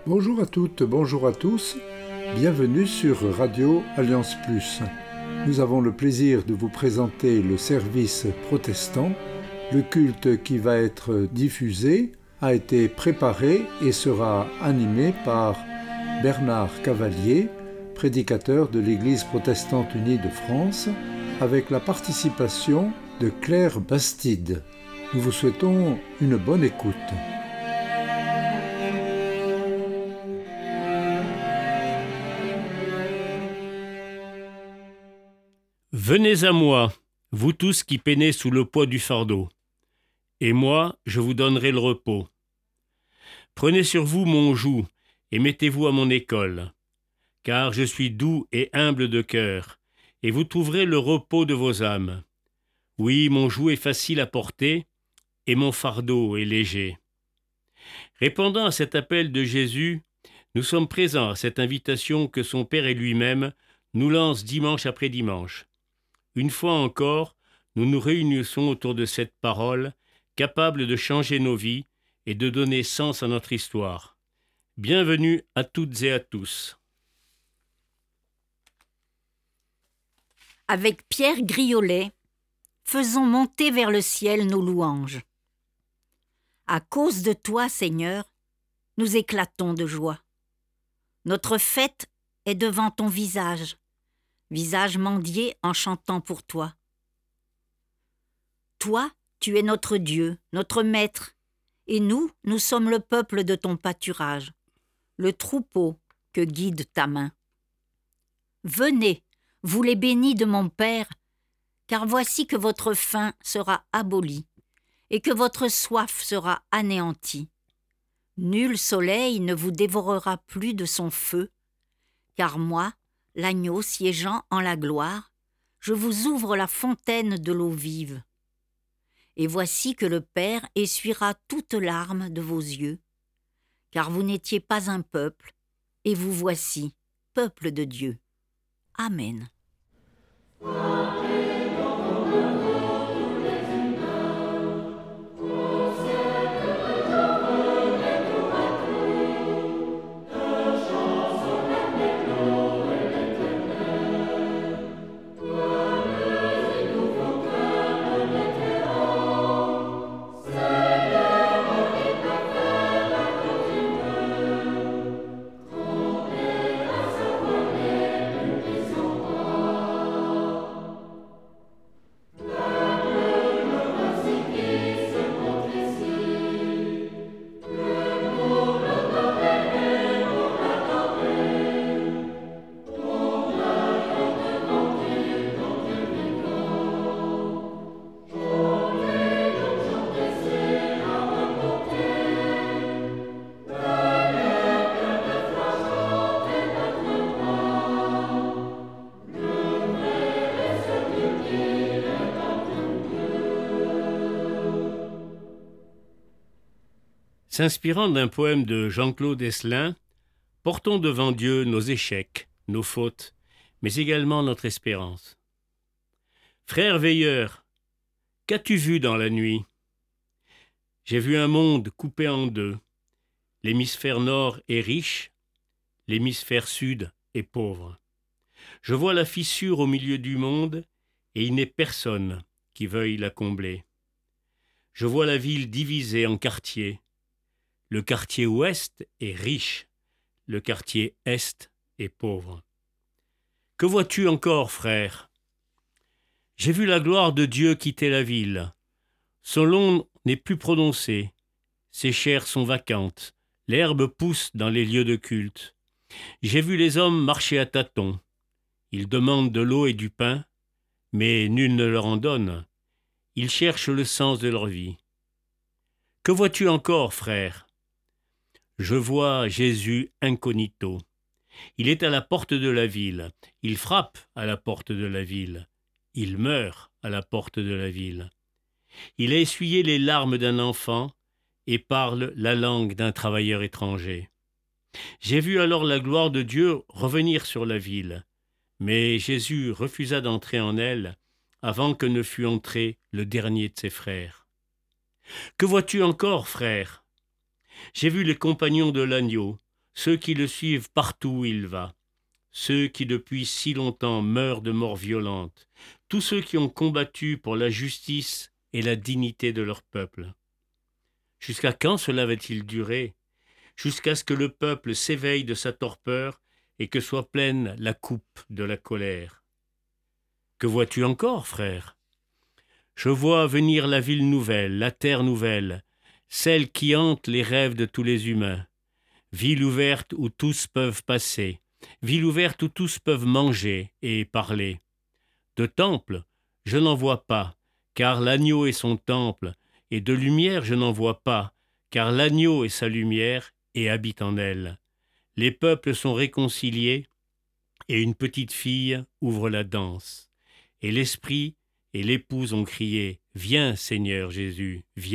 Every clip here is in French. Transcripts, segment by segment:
Bonjour à toutes, bonjour à tous, bienvenue sur Radio Alliance Plus. Nous avons le plaisir de vous présenter le service protestant. Le culte qui va être diffusé a été préparé et sera animé par Bernard Cavalier, prédicateur de l'Église protestante unie de France, avec la participation de Claire Bastide. Nous vous souhaitons une bonne écoute. Venez à moi, vous tous qui peinez sous le poids du fardeau, et moi, je vous donnerai le repos. Prenez sur vous mon joug, et mettez-vous à mon école, car je suis doux et humble de cœur, et vous trouverez le repos de vos âmes. Oui, mon joug est facile à porter, et mon fardeau est léger. Répondant à cet appel de Jésus, nous sommes présents à cette invitation que son Père et lui-même nous lancent dimanche après dimanche. Une fois encore, nous nous réunissons autour de cette parole, capable de changer nos vies et de donner sens à notre histoire. Bienvenue à toutes et à tous. Avec Pierre Griolet, faisons monter vers le ciel nos louanges. À cause de toi, Seigneur, nous éclatons de joie. Notre fête est devant ton visage mendié en chantant pour toi. Toi, tu es notre Dieu, notre Maître, et nous sommes le peuple de ton pâturage, le troupeau que guide ta main. Venez, vous les bénis de mon Père, car voici que votre faim sera abolie, et que votre soif sera anéantie. Nul soleil ne vous dévorera plus de son feu, car moi, l'agneau siégeant en la gloire, je vous ouvre la fontaine de l'eau vive. Et voici que le Père essuiera toute larme de vos yeux, car vous n'étiez pas un peuple, et vous voici, peuple de Dieu. Amen. S'inspirant d'un poème de Jean-Claude Esselin, portons devant Dieu nos échecs, nos fautes, mais également notre espérance. Frère veilleur, qu'as-tu vu dans la nuit ? J'ai vu un monde coupé en deux. L'hémisphère nord est riche, l'hémisphère sud est pauvre. Je vois la fissure au milieu du monde et il n'est personne qui veuille la combler. Je vois la ville divisée en quartiers. Le quartier ouest est riche, le quartier est est pauvre. Que vois-tu encore, frère ? J'ai vu la gloire de Dieu quitter la ville. Son nom n'est plus prononcé, ses chairs sont vacantes, l'herbe pousse dans les lieux de culte. J'ai vu les hommes marcher à tâtons. Ils demandent de l'eau et du pain, mais nul ne leur en donne. Ils cherchent le sens de leur vie. Que vois-tu encore, frère ? Je vois Jésus incognito. Il est à la porte de la ville. Il frappe à la porte de la ville. Il meurt à la porte de la ville. Il a essuyé les larmes d'un enfant et parle la langue d'un travailleur étranger. J'ai vu alors la gloire de Dieu revenir sur la ville, mais Jésus refusa d'entrer en elle avant que ne fût entré le dernier de ses frères. Que vois-tu encore, frère ? J'ai vu les compagnons de l'agneau, ceux qui le suivent partout où il va, ceux qui depuis si longtemps meurent de mort violente, tous ceux qui ont combattu pour la justice et la dignité de leur peuple. Jusqu'à quand cela va-t-il durer? Jusqu'à ce que le peuple s'éveille de sa torpeur et que soit pleine la coupe de la colère. Que vois-tu encore, frère? Je vois venir la ville nouvelle, la terre nouvelle, celle qui hante les rêves de tous les humains. Ville ouverte où tous peuvent passer, ville ouverte où tous peuvent manger et parler. De temple, je n'en vois pas, car l'agneau est son temple, et de lumière je n'en vois pas, car l'agneau est sa lumière et habite en elle. Les peuples sont réconciliés, et une petite fille ouvre la danse. Et l'esprit et l'épouse ont crié « Viens, Seigneur Jésus, viens !»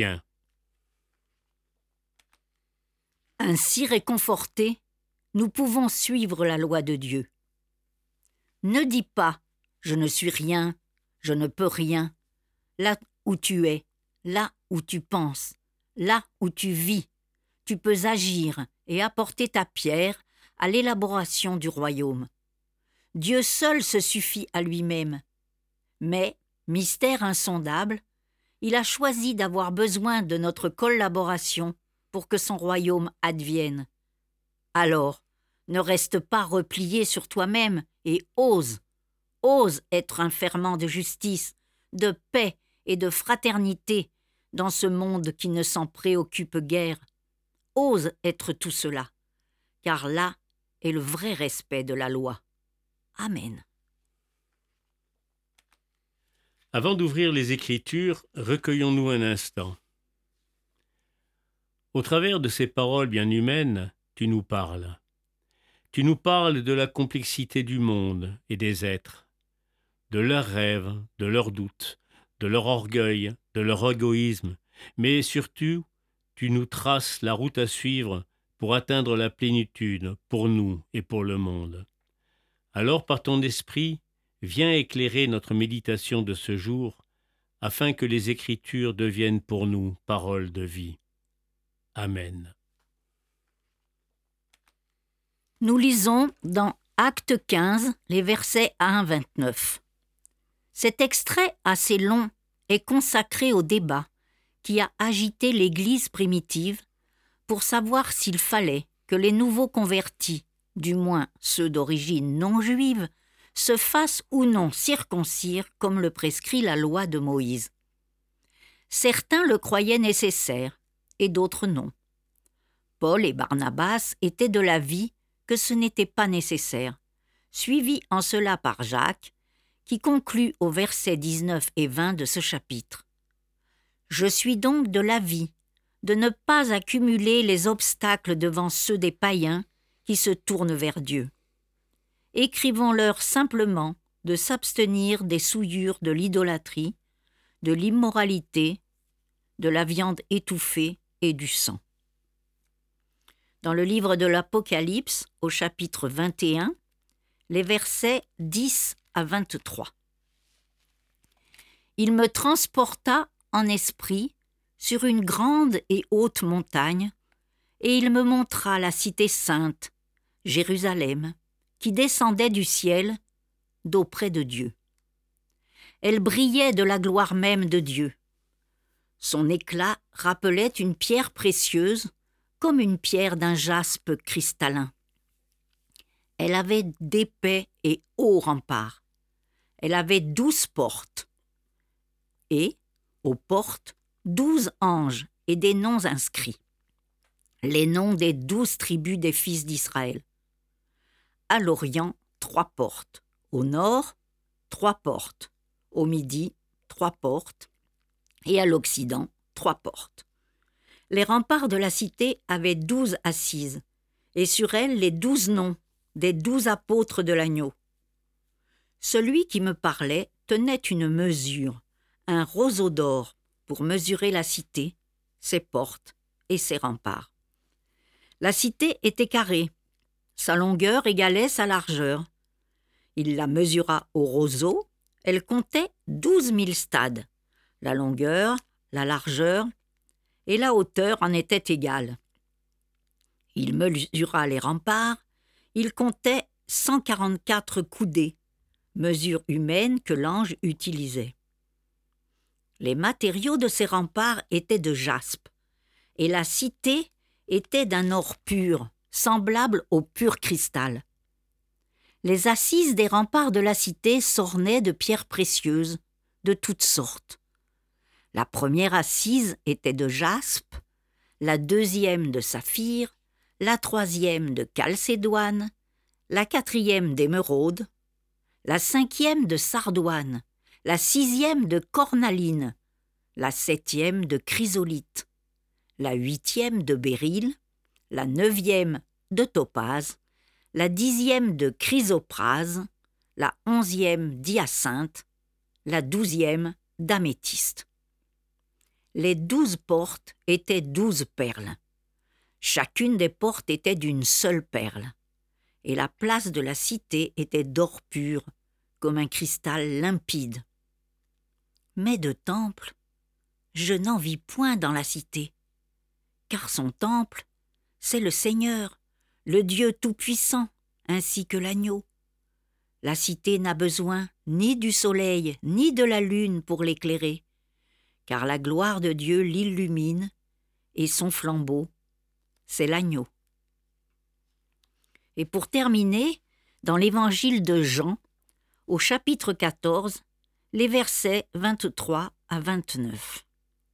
Ainsi réconfortés, nous pouvons suivre la loi de Dieu. Ne dis pas « je ne suis rien, je ne peux rien », là où tu es, là où tu penses, là où tu vis, tu peux agir et apporter ta pierre à l'élaboration du royaume. Dieu seul se suffit à lui-même. Mais, mystère insondable, il a choisi d'avoir besoin de notre collaboration pour que son royaume advienne. Alors, ne reste pas replié sur toi-même et ose être un ferment de justice, de paix et de fraternité dans ce monde qui ne s'en préoccupe guère. Ose être tout cela, car là est le vrai respect de la loi. Amen. Avant d'ouvrir les Écritures, recueillons-nous un instant. Au travers de ces paroles bien humaines, tu nous parles. Tu nous parles de la complexité du monde et des êtres, de leurs rêves, de leurs doutes, de leur orgueil, de leur égoïsme, mais surtout, tu nous traces la route à suivre pour atteindre la plénitude pour nous et pour le monde. Alors, par ton esprit, viens éclairer notre méditation de ce jour, afin que les Écritures deviennent pour nous paroles de vie. Amen. Nous lisons dans Acte 15, les versets 1 à 29. Cet extrait assez long est consacré au débat qui a agité l'Église primitive pour savoir s'il fallait que les nouveaux convertis, du moins ceux d'origine non juive, se fassent ou non circoncire comme le prescrit la loi de Moïse. Certains le croyaient nécessaire et d'autres non. Paul et Barnabas étaient de l'avis que ce n'était pas nécessaire, suivis en cela par Jacques, qui conclut au verset 19 et 20 de ce chapitre. « Je suis donc de l'avis de ne pas accumuler les obstacles devant ceux des païens qui se tournent vers Dieu. Écrivons-leur simplement de s'abstenir des souillures de l'idolâtrie, de l'immoralité, de la viande étouffée et du sang. » Dans le livre de l'Apocalypse, au chapitre 21, les versets 10 à 23. « Il me transporta en esprit sur une grande et haute montagne, et il me montra la cité sainte, Jérusalem, qui descendait du ciel, d'auprès de Dieu. Elle brillait de la gloire même de Dieu. Son éclat rappelait une pierre précieuse, comme une pierre d'un jaspe cristallin. Elle avait d'épais et hauts remparts. Elle avait 12 portes. Et, aux portes, 12 anges et des noms inscrits. Les noms des 12 tribus des fils d'Israël. À l'Orient, 3 portes. Au nord, 3 portes. Au midi, 3 portes. Et à l'Occident, 3 portes. Les remparts de la cité avaient 12 assises, et sur elles les 12 noms des 12 apôtres de l'agneau. Celui qui me parlait tenait une mesure, un roseau d'or, pour mesurer la cité, ses portes et ses remparts. La cité était carrée, sa longueur égalait sa largeur. Il la mesura au roseau, elle comptait 12 000 stades. La longueur, la largeur et la hauteur en étaient égales. Il mesura les remparts, il comptait 144 coudées, mesure humaine que l'ange utilisait. Les matériaux de ces remparts étaient de jaspe, et la cité était d'un or pur, semblable au pur cristal. Les assises des remparts de la cité s'ornaient de pierres précieuses, de toutes sortes. La première assise était de jaspe, la deuxième de saphir, la troisième de chalcédoine, la quatrième d'émeraude, la cinquième de sardoine, la sixième de cornaline, la septième de chrysolite, la huitième de béryl, la neuvième de topaze, la dixième de chrysoprase, la onzième d'hyacinthe, la douzième d'améthyste. Les 12 portes étaient 12 perles. Chacune des portes était d'une seule perle, et la place de la cité était d'or pur, comme un cristal limpide. Mais de temple, je n'en vis point dans la cité, car son temple, c'est le Seigneur, le Dieu tout-puissant, ainsi que l'agneau. La cité n'a besoin ni du soleil ni de la lune pour l'éclairer, car la gloire de Dieu l'illumine, et son flambeau, c'est l'agneau. Et pour terminer, dans l'évangile de Jean, au chapitre 14, les versets 23 à 29.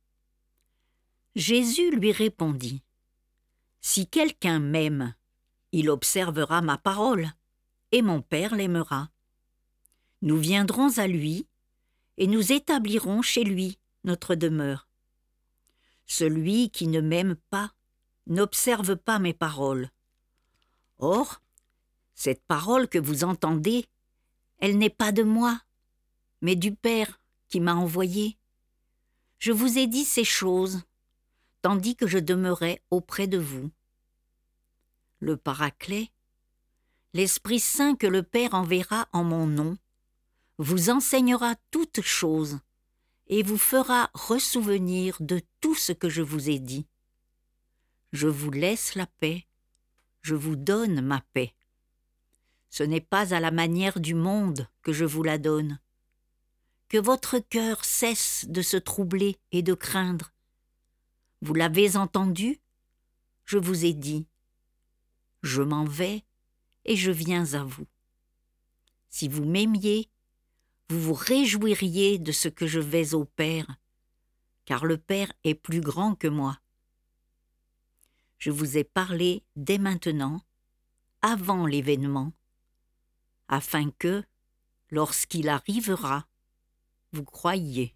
Jésus lui répondit : « Si quelqu'un m'aime, il observera ma parole, et mon Père l'aimera. Nous viendrons à lui, et nous établirons chez lui notre demeure. Celui qui ne m'aime pas n'observe pas mes paroles. Or, cette parole que vous entendez, elle n'est pas de moi, mais du Père qui m'a envoyé. Je vous ai dit ces choses, tandis que je demeurais auprès de vous. Le Paraclet, l'Esprit Saint que le Père enverra en mon nom, vous enseignera toutes choses et vous fera ressouvenir de tout ce que je vous ai dit. Je vous laisse la paix, je vous donne ma paix. Ce n'est pas à la manière du monde que je vous la donne. Que votre cœur cesse de se troubler et de craindre. Vous l'avez entendu ? Je vous ai dit. Je m'en vais et je viens à vous. Si vous m'aimiez, vous vous réjouiriez de ce que je vais au Père, car le Père est plus grand que moi. Je vous ai parlé dès maintenant, avant l'événement, afin que, lorsqu'il arrivera, vous croyiez.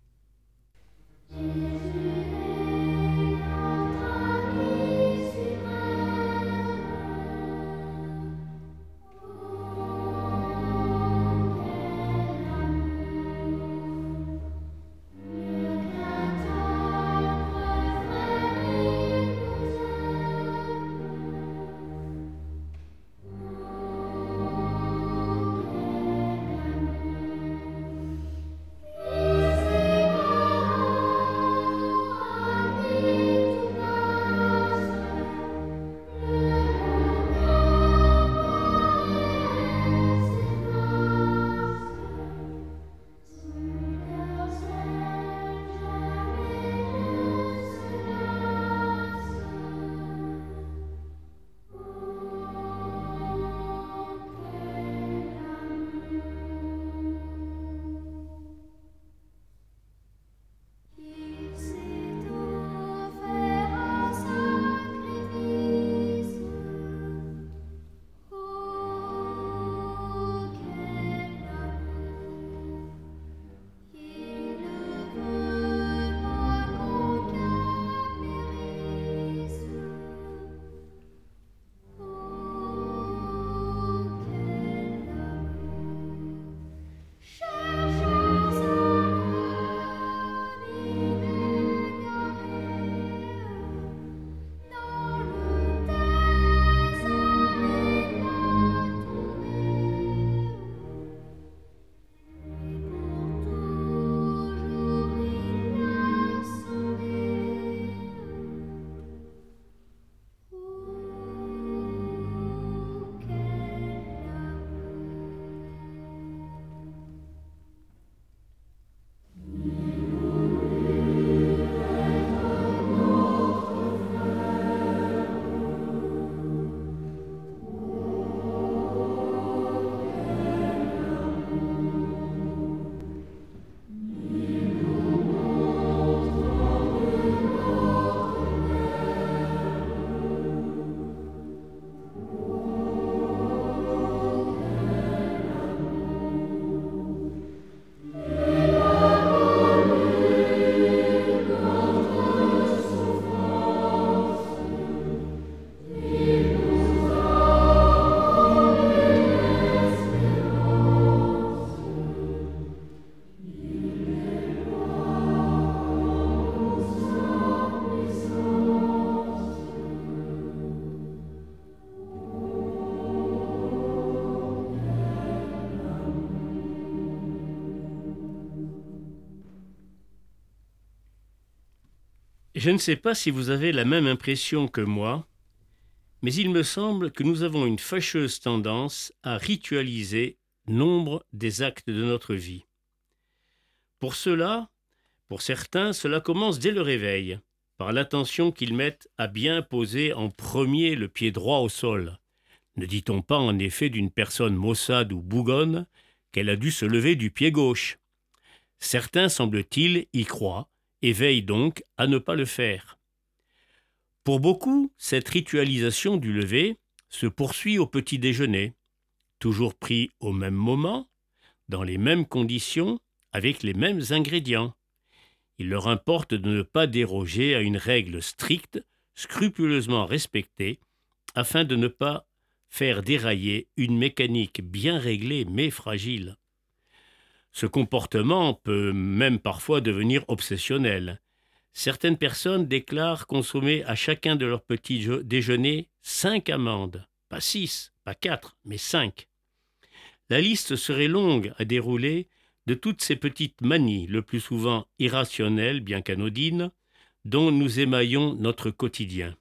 Je ne sais pas si vous avez la même impression que moi, mais il me semble que nous avons une fâcheuse tendance à ritualiser nombre des actes de notre vie. Pour certains, cela commence dès le réveil, par l'attention qu'ils mettent à bien poser en premier le pied droit au sol. Ne dit-on pas en effet d'une personne maussade ou bougonne qu'elle a dû se lever du pied gauche? Certains, semble-t-il, y croient et veillent donc à ne pas le faire. Pour beaucoup, cette ritualisation du lever se poursuit au petit déjeuner, toujours pris au même moment, dans les mêmes conditions, avec les mêmes ingrédients. Il leur importe de ne pas déroger à une règle stricte, scrupuleusement respectée, afin de ne pas faire dérailler une mécanique bien réglée mais fragile. Ce comportement peut même parfois devenir obsessionnel. Certaines personnes déclarent consommer à chacun de leurs petits déjeuners 5 amandes, pas 6, pas 4, mais 5. La liste serait longue à dérouler de toutes ces petites manies, le plus souvent irrationnelles, bien qu'anodines, dont nous émaillons notre quotidien.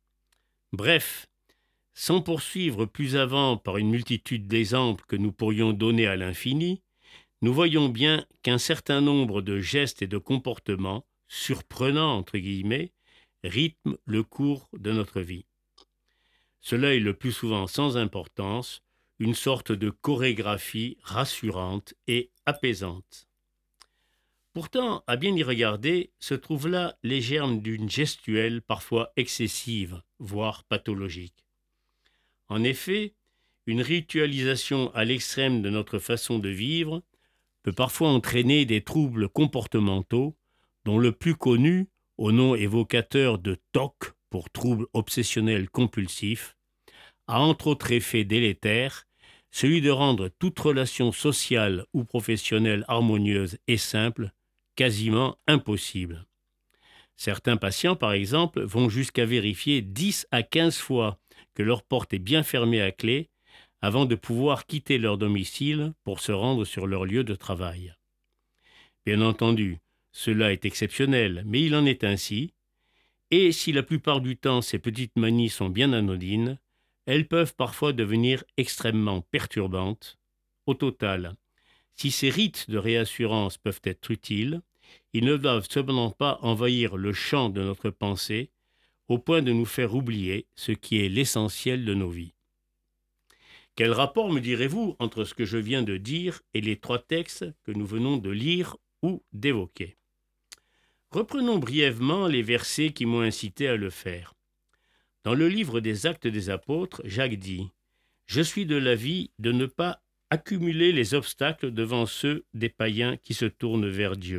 Bref, sans poursuivre plus avant par une multitude d'exemples que nous pourrions donner à l'infini, nous voyons bien qu'un certain nombre de gestes et de comportements, surprenants entre guillemets, rythment le cours de notre vie. Cela est le plus souvent sans importance, une sorte de chorégraphie rassurante et apaisante. Pourtant, à bien y regarder, se trouvent là les germes d'une gestuelle parfois excessive, voire pathologique. En effet, une ritualisation à l'extrême de notre façon de vivre peut parfois entraîner des troubles comportementaux, dont le plus connu, au nom évocateur de TOC pour trouble obsessionnel compulsif, a entre autres effets délétères celui de rendre toute relation sociale ou professionnelle harmonieuse et simple quasiment impossible. Certains patients, par exemple, vont jusqu'à vérifier 10 à 15 fois que leur porte est bien fermée à clé avant de pouvoir quitter leur domicile pour se rendre sur leur lieu de travail. Bien entendu, cela est exceptionnel, mais il en est ainsi, et si la plupart du temps ces petites manies sont bien anodines, elles peuvent parfois devenir extrêmement perturbantes. Au total, si ces rites de réassurance peuvent être utiles, ils ne doivent cependant pas envahir le champ de notre pensée au point de nous faire oublier ce qui est l'essentiel de nos vies. Quel rapport, me direz-vous, entre ce que je viens de dire et les 3 textes que nous venons de lire ou d'évoquer? Reprenons brièvement les versets qui m'ont incité à le faire. Dans le livre des Actes des Apôtres, Jacques dit « Je suis de l'avis de ne pas accumuler les obstacles devant ceux des païens qui se tournent vers Dieu. »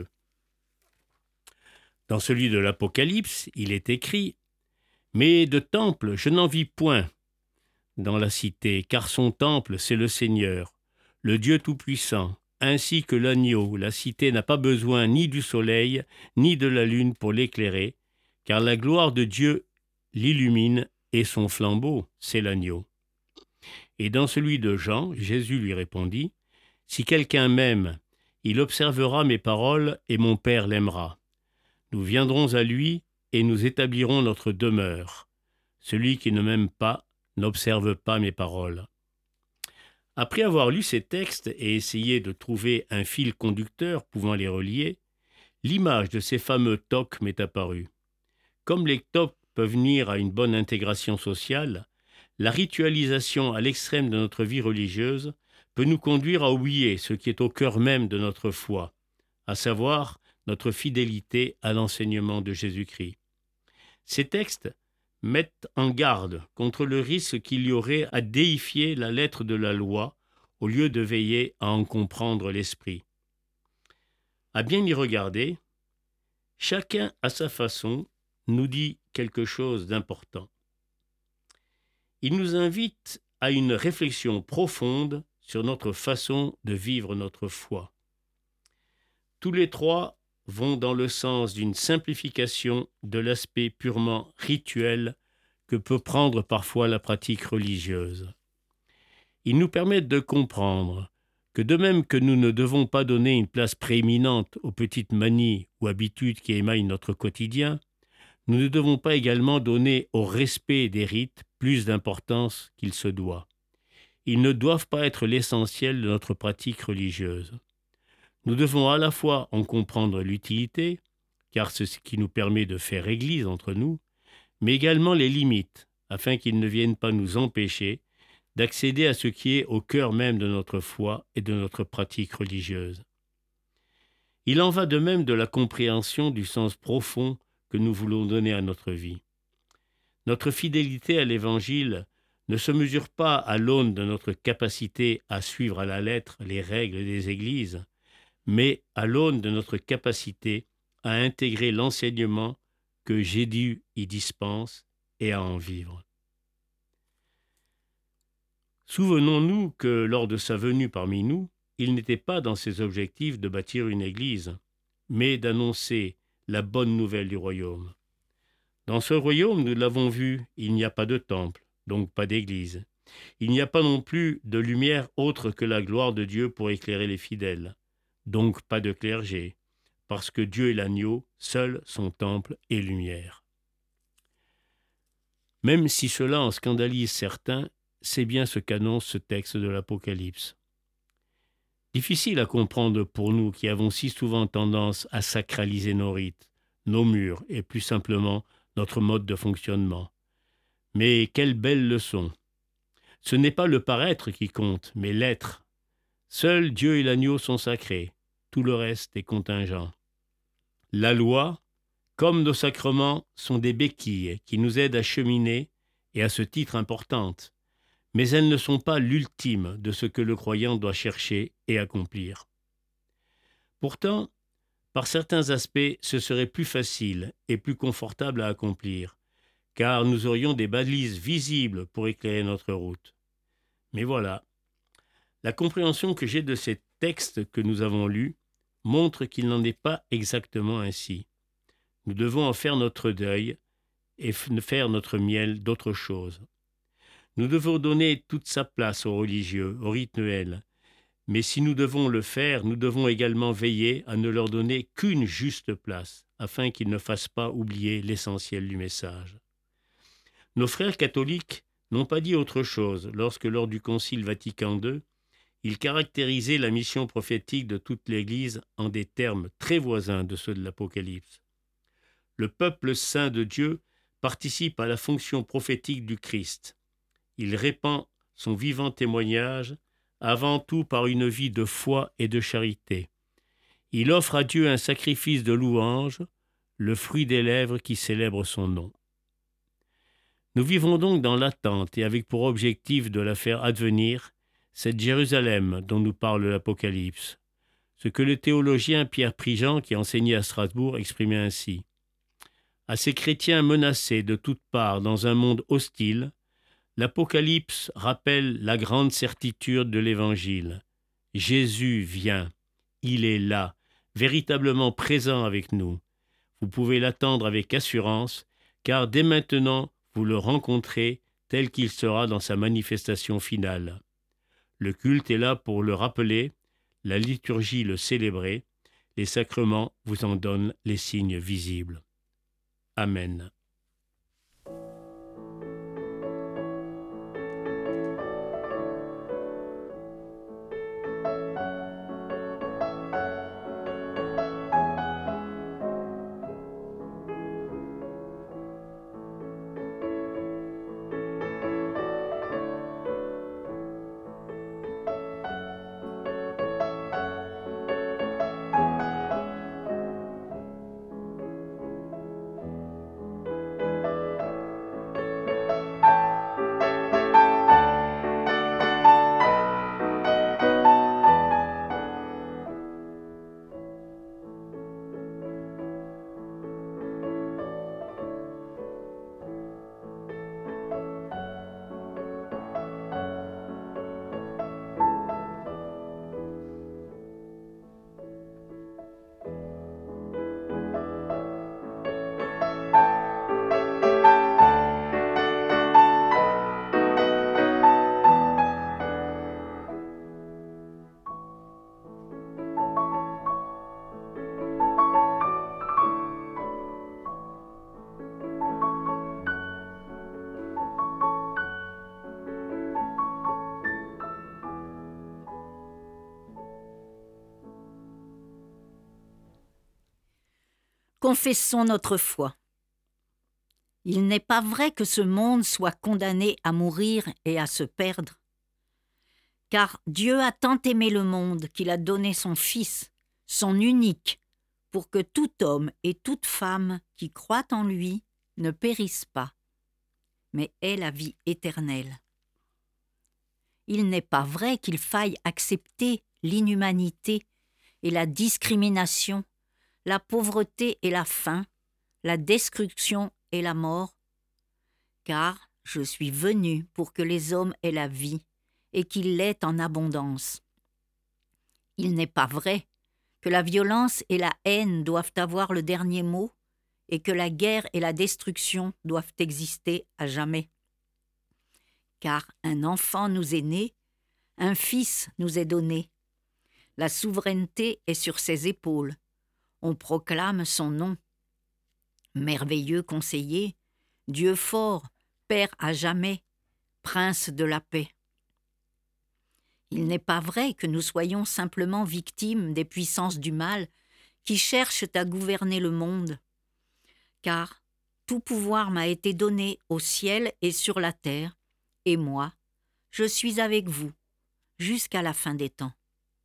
Dans celui de l'Apocalypse, il est écrit « Mais de temple je n'en vis point dans la cité, car son temple c'est le Seigneur, le Dieu Tout-Puissant, ainsi que l'agneau. La cité n'a pas besoin ni du soleil, ni de la lune pour l'éclairer, car la gloire de Dieu l'illumine et son flambeau, c'est l'agneau. » Et dans celui de Jean, Jésus lui répondit « Si quelqu'un m'aime, il observera mes paroles et mon Père l'aimera. Nous viendrons à lui et nous établirons notre demeure. Celui qui ne m'aime pas n'observe pas mes paroles. » Après avoir lu ces textes et essayé de trouver un fil conducteur pouvant les relier, l'image de ces fameux TOC m'est apparue. Comme les TOC peuvent nuire à une bonne intégration sociale, la ritualisation à l'extrême de notre vie religieuse peut nous conduire à oublier ce qui est au cœur même de notre foi, à savoir notre fidélité à l'enseignement de Jésus-Christ. Ces textes mettent en garde contre le risque qu'il y aurait à déifier la lettre de la loi au lieu de veiller à en comprendre l'esprit. À bien y regarder, chacun à sa façon nous dit quelque chose d'important. Il nous invite à une réflexion profonde sur notre façon de vivre notre foi. Tous les 3 vont dans le sens d'une simplification de l'aspect purement rituel que peut prendre parfois la pratique religieuse. Ils nous permettent de comprendre que de même que nous ne devons pas donner une place prééminente aux petites manies ou habitudes qui émaillent notre quotidien, nous ne devons pas également donner au respect des rites plus d'importance qu'il se doit. Ils ne doivent pas être l'essentiel de notre pratique religieuse. Nous devons à la fois en comprendre l'utilité, car c'est ce qui nous permet de faire Église entre nous, mais également les limites, afin qu'ils ne viennent pas nous empêcher d'accéder à ce qui est au cœur même de notre foi et de notre pratique religieuse. Il en va de même de la compréhension du sens profond que nous voulons donner à notre vie. Notre fidélité à l'Évangile ne se mesure pas à l'aune de notre capacité à suivre à la lettre les règles des églises, mais à l'aune de notre capacité à intégrer l'enseignement que Jésus y dispense et à en vivre. Souvenons-nous que lors de sa venue parmi nous, il n'était pas dans ses objectifs de bâtir une église, mais d'annoncer la bonne nouvelle du royaume. Dans ce royaume, nous l'avons vu, il n'y a pas de temple, donc pas d'église. Il n'y a pas non plus de lumière autre que la gloire de Dieu pour éclairer les fidèles, donc pas de clergé, parce que Dieu est l'agneau, seul son temple et lumière. Même si cela en scandalise certains, c'est bien ce qu'annonce ce texte de l'Apocalypse. Difficile à comprendre pour nous qui avons si souvent tendance à sacraliser nos rites, nos murs et plus simplement notre mode de fonctionnement. Mais quelle belle leçon! Ce n'est pas le paraître qui compte, mais l'être. Seuls Dieu et l'agneau sont sacrés, tout le reste est contingent. La loi, comme nos sacrements, sont des béquilles qui nous aident à cheminer et à ce titre importantes, mais elles ne sont pas l'ultime de ce que le croyant doit chercher et accomplir. Pourtant, par certains aspects, ce serait plus facile et plus confortable à accomplir, car nous aurions des balises visibles pour éclairer notre route. Mais voilà, la compréhension que j'ai de ces textes que nous avons lus montre qu'il n'en est pas exactement ainsi. Nous devons en faire notre deuil et faire notre miel d'autre chose. Nous devons donner toute sa place aux religieux, aux rituels, mais si nous devons le faire, nous devons également veiller à ne leur donner qu'une juste place, afin qu'ils ne fassent pas oublier l'essentiel du message. Nos frères catholiques n'ont pas dit autre chose lorsque, lors du Concile Vatican II, ils caractérisaient la mission prophétique de toute l'Église en des termes très voisins de ceux de l'Apocalypse. Le peuple saint de Dieu participe à la fonction prophétique du Christ. Il répand son vivant témoignage, avant tout par une vie de foi et de charité. Il offre à Dieu un sacrifice de louange, le fruit des lèvres qui célèbrent son nom. Nous vivons donc dans l'attente et avec pour objectif de la faire advenir cette Jérusalem dont nous parle l'Apocalypse. Ce que le théologien Pierre Prigent, qui enseignait à Strasbourg, exprimait ainsi. À ces chrétiens menacés de toutes parts dans un monde hostile, l'Apocalypse rappelle la grande certitude de l'Évangile. Jésus vient, il est là, véritablement présent avec nous. Vous pouvez l'attendre avec assurance, car dès maintenant, vous le rencontrez tel qu'il sera dans sa manifestation finale. Le culte est là pour le rappeler, la liturgie le célébrer, les sacrements vous en donnent les signes visibles. Amen. Confessons notre foi. Il n'est pas vrai que ce monde soit condamné à mourir et à se perdre. Car Dieu a tant aimé le monde qu'il a donné son Fils, son unique, pour que tout homme et toute femme qui croient en lui ne périssent pas, mais aient la vie éternelle. Il n'est pas vrai qu'il faille accepter l'inhumanité et la discrimination, la pauvreté et la faim, la destruction et la mort, car je suis venu pour que les hommes aient la vie et qu'ils l'aient en abondance. Il n'est pas vrai que la violence et la haine doivent avoir le dernier mot et que la guerre et la destruction doivent exister à jamais. Car un enfant nous est né, un fils nous est donné. La souveraineté est sur ses épaules. On proclame son nom. Merveilleux conseiller, Dieu fort, Père à jamais, Prince de la paix. Il n'est pas vrai que nous soyons simplement victimes des puissances du mal qui cherchent à gouverner le monde, car tout pouvoir m'a été donné au ciel et sur la terre, et moi, je suis avec vous jusqu'à la fin des temps.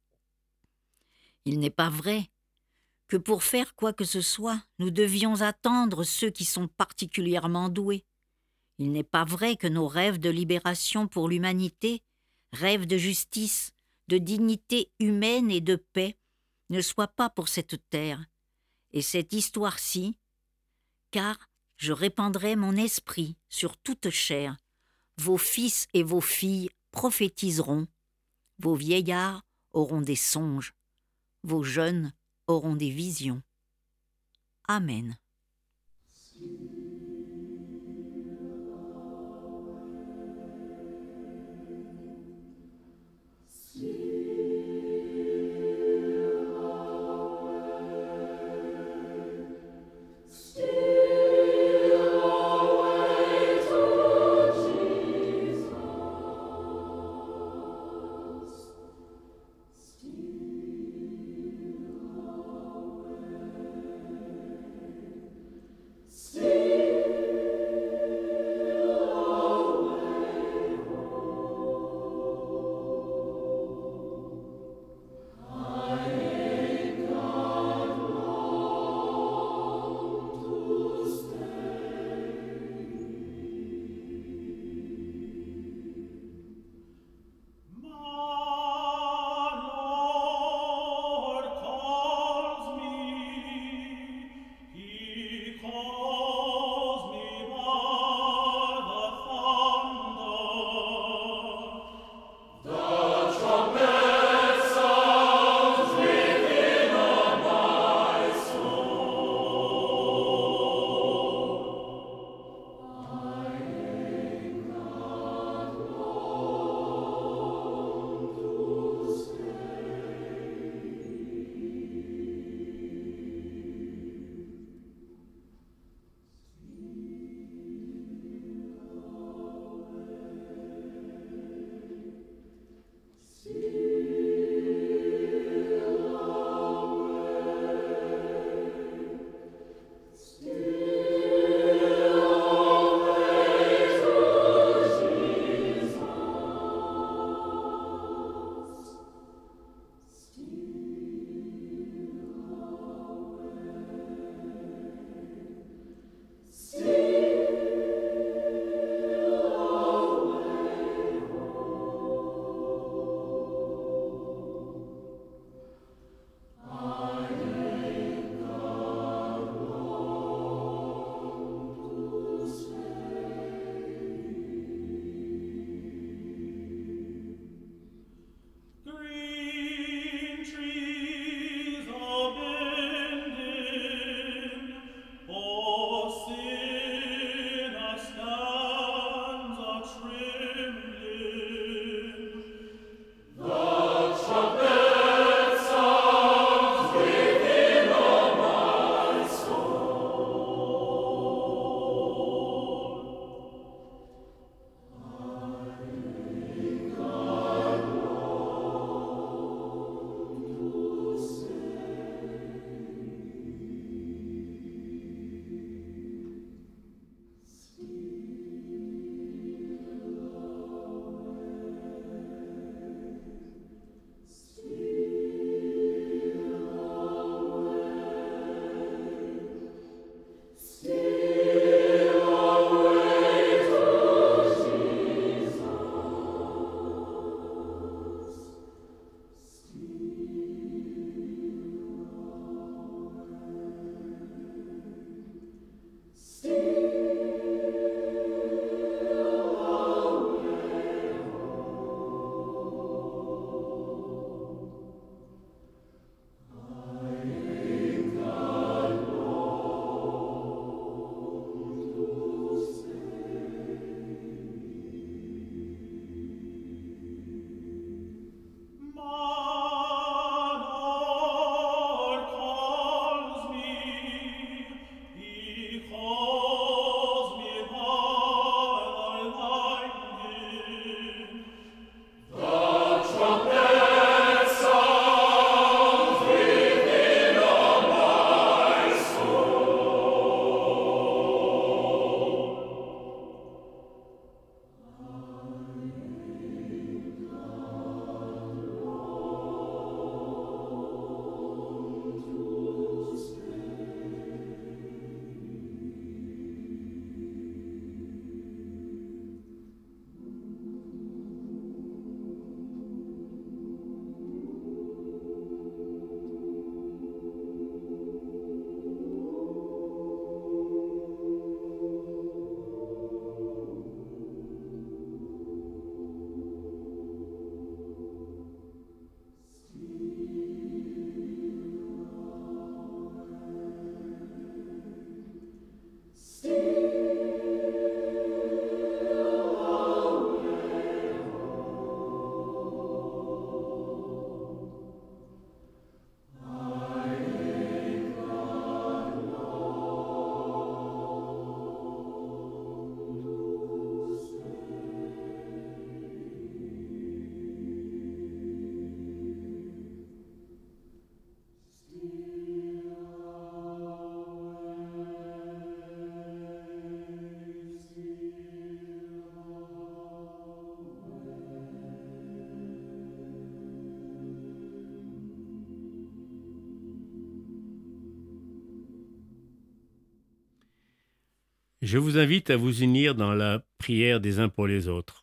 Il n'est pas vrai que pour faire quoi que ce soit, nous devions attendre ceux qui sont particulièrement doués. Il n'est pas vrai que nos rêves de libération pour l'humanité, rêves de justice, de dignité humaine et de paix, ne soient pas pour cette terre, et cette histoire-ci, car je répandrai mon esprit sur toute chair. Vos fils et vos filles prophétiseront, vos vieillards auront des songes, vos jeunes auront des visions. Amen. Stay. Je vous invite à vous unir dans la prière des uns pour les autres.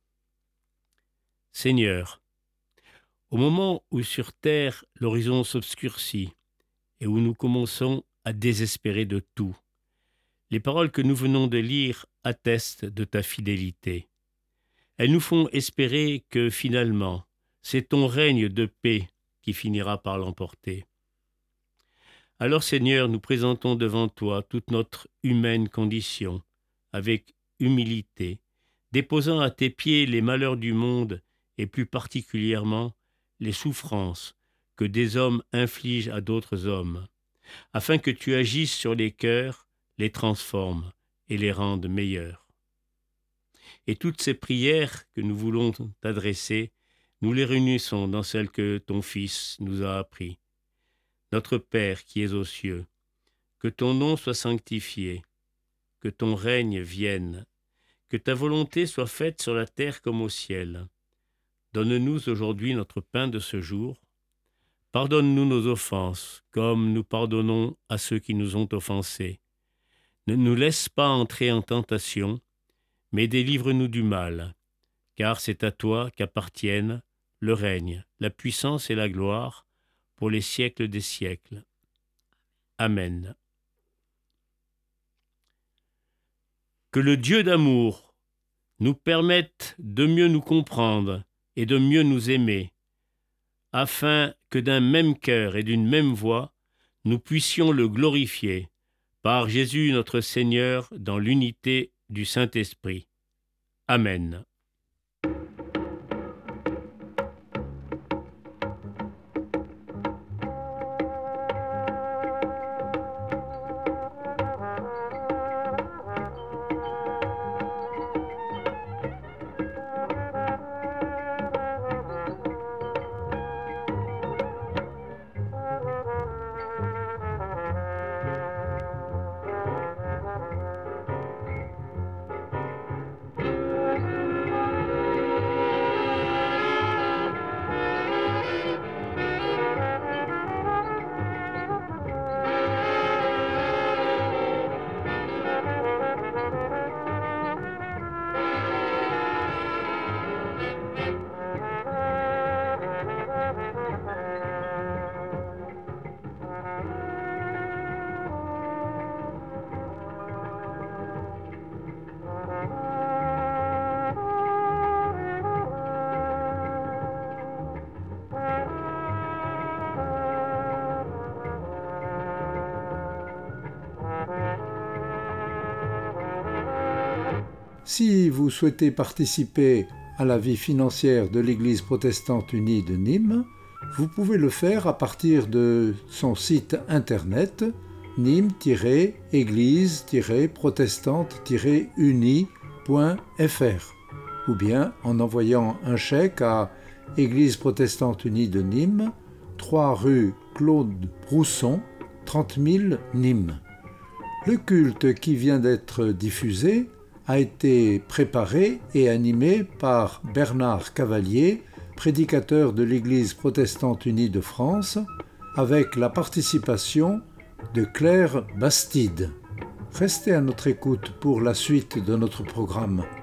Seigneur, au moment où sur terre l'horizon s'obscurcit et où nous commençons à désespérer de tout, les paroles que nous venons de lire attestent de ta fidélité. Elles nous font espérer que finalement, c'est ton règne de paix qui finira par l'emporter. Alors Seigneur, nous présentons devant toi toute notre humaine condition, avec humilité, déposant à tes pieds les malheurs du monde et plus particulièrement les souffrances que des hommes infligent à d'autres hommes, afin que tu agisses sur les cœurs, les transformes et les rendes meilleurs. Et toutes ces prières que nous voulons t'adresser, nous les réunissons dans celles que ton Fils nous a appris. Notre Père qui es aux cieux, que ton nom soit sanctifié, que ton règne vienne, que ta volonté soit faite sur la terre comme au ciel. Donne-nous aujourd'hui notre pain de ce jour. Pardonne-nous nos offenses, comme nous pardonnons à ceux qui nous ont offensés. Ne nous laisse pas entrer en tentation, mais délivre-nous du mal, car c'est à toi qu'appartiennent le règne, la puissance et la gloire, pour les siècles des siècles. Amen. Que le Dieu d'amour nous permette de mieux nous comprendre et de mieux nous aimer, afin que d'un même cœur et d'une même voix, nous puissions le glorifier, par Jésus notre Seigneur, dans l'unité du Saint-Esprit. Amen. Si vous souhaitez participer à la vie financière de l'Église protestante unie de Nîmes, vous pouvez le faire à partir de son site internet nîmes-église-protestante-unie.fr ou bien en envoyant un chèque à Église protestante unie de Nîmes, 3 rue Claude Brousson, 30 000 Nîmes. Le culte qui vient d'être diffusé a été préparé et animé par Bernard Cavalier, prédicateur de l'Église protestante unie de France, avec la participation de Claire Bastide. Restez à notre écoute pour la suite de notre programme.